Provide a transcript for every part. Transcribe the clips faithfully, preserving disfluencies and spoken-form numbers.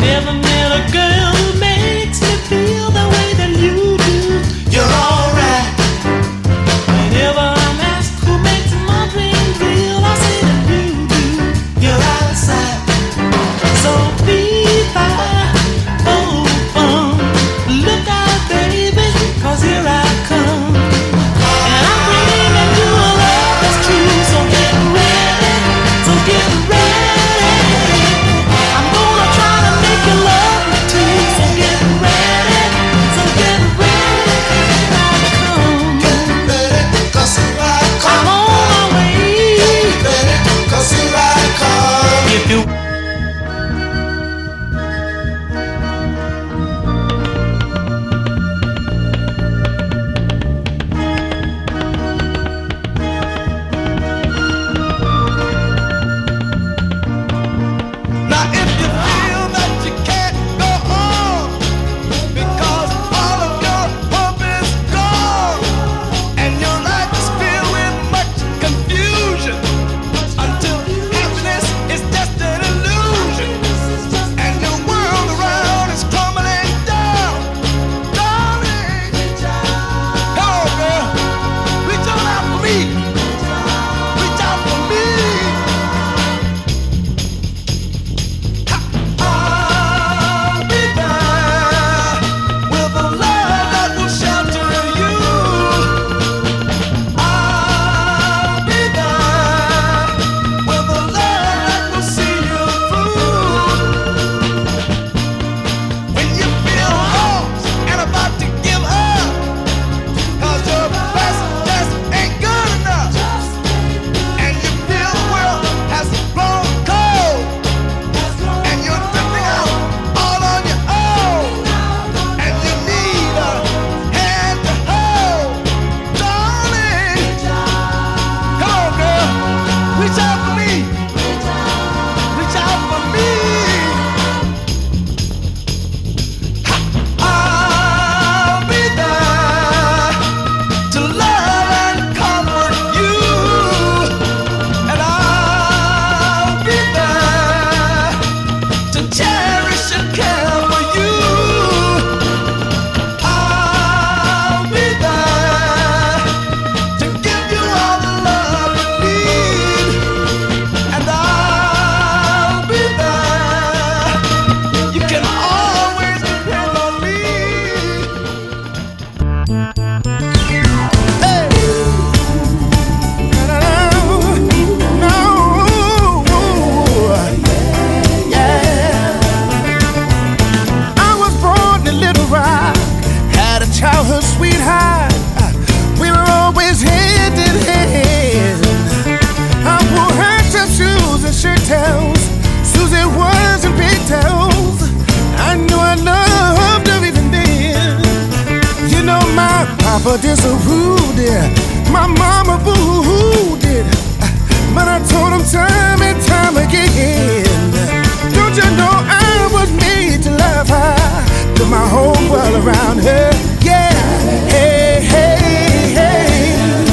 Papa disapproved it, my mama booed it, but I told him time and time again, don't you know I was made to love her, put my whole world around her, yeah, hey, hey, hey,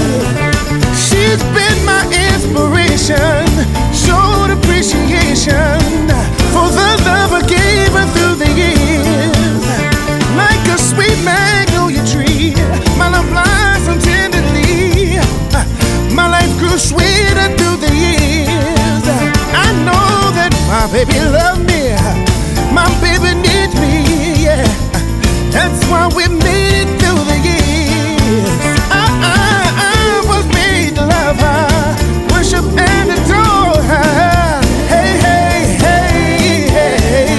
she's been my inspiration, showed appreciation for the love I gave her through the years, like a sweet magnolia tree, my love blossomed tenderly, my life grew sweeter through the years. I know that my baby loves me, my baby needs me, yeah. That's why we made it through the years. I, I, I was made to love her, worship and adore her. Hey, hey, hey, hey.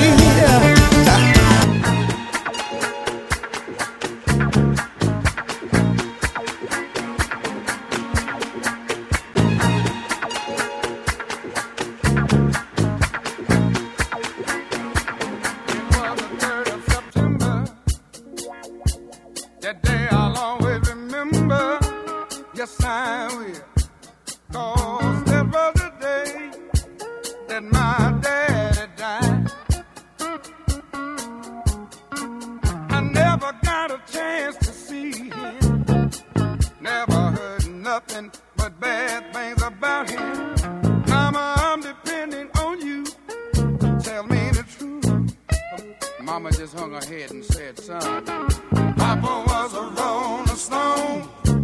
That day I'll always remember, yes I will, 'cause that was the day that my daddy died. I never got a chance to see him, never heard nothing but bad things about him. Mama, I'm depending on you, tell me the truth, Mama just hung her head and said, son, Papa was a rolling stone.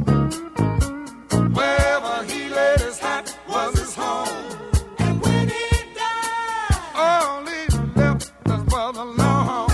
Wherever he laid his hat was his home. And when he died, all he left us was alone.